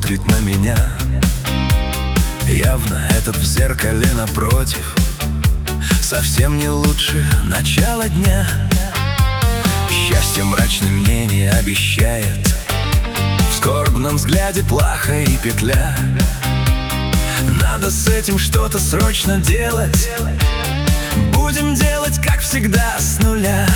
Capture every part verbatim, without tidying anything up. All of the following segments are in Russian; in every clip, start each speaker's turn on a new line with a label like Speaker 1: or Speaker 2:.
Speaker 1: смотрит на меня. Явно этот в зеркале напротив совсем не лучше начала дня. Счастье мрачным мне не обещает, в скорбном взгляде плаха и петля. Надо с этим что-то срочно делать. Будем делать, как всегда, с нуля.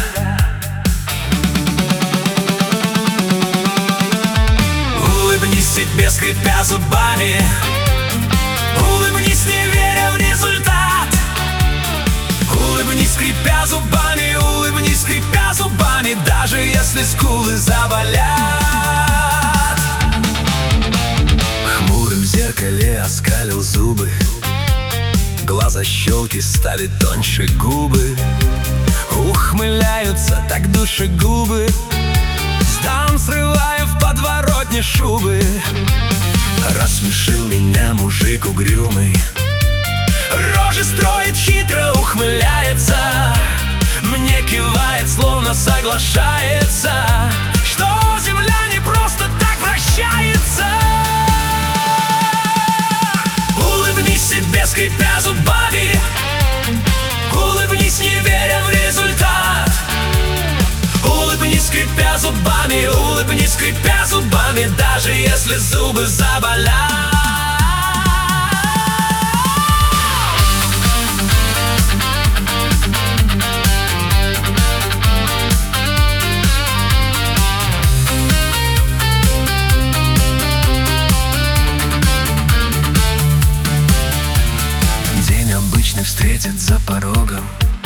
Speaker 1: Улыбнись себе, скрипя зубами. Улыбнись, не веря в результат. Улыбнись, скрипя зубами. Улыбнись, скрипя зубами, даже если скулы заболят. Хмурым в зеркале оскалил зубы, глаза щелки стали тоньше губы. Ухмыляются так душегубы, сдам, срывая в подворотне шубы. Рассмешил меня мужик угрюмый, рожи строит, хитро ухмыляется, мне кивает, словно соглашается, что земля не просто так вращается. Улыбнись себе, скрипя зубами. Улыбнись, не веря в результат. Улыбнись, скрипя зубами. Улыбнись, скрипя зубами, даже если зубы заболят. Встретит за порогом,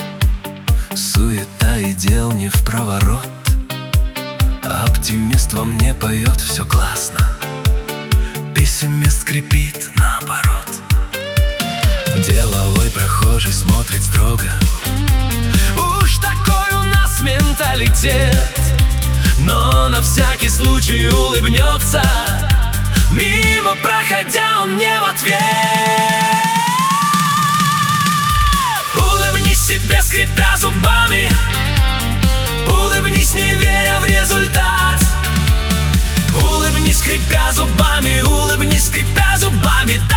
Speaker 1: суета и дел не в проворот. Оптимист во мне поет, все классно, пессимист скрипит наоборот. Деловой прохожий смотрит строго, уж такой у нас менталитет. Но на всякий случай улыбнется, мимо проходя он мне в ответ. Улыбнись себе, скрипя зубами. Улыбнись, не веря в результат. Улыбнись, скрипя зубами. Улыбнись, скрипя зубами.